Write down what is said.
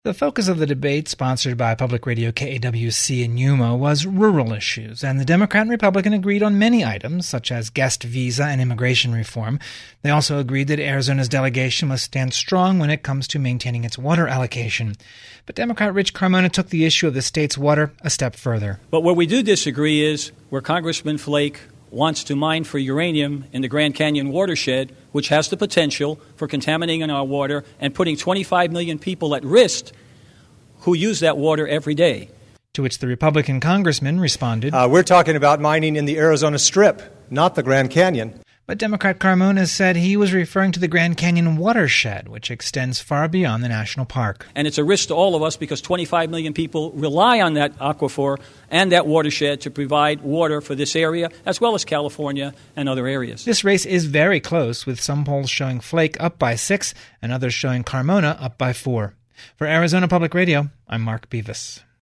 The focus of the debate, sponsored by Public Radio KAWC in Yuma, was rural issues, and the Democrat and Republican agreed on many items, such as guest visa and immigration reform. They also agreed that Arizona's delegation must stand strong when it comes to maintaining its water allocation. But Democrat Rich Carmona took the issue of the state's water a step further. But where we do disagree is where Congressman Flake wants to mine for uranium in the Grand Canyon watershed, which has the potential for contaminating our water and putting 25 million people at risk who use that water every day. To which the Republican congressman responded, We're talking about mining in the Arizona Strip, not the Grand Canyon. But Democrat Carmona said he was referring to the Grand Canyon watershed, which extends far beyond the national park. And it's a risk to all of us because 25 million people rely on that aquifer and that watershed to provide water for this area, as well as California and other areas. This race is very close, with some polls showing Flake up by 6 and others showing Carmona up by 4. For Arizona Public Radio, I'm Mark Beavis.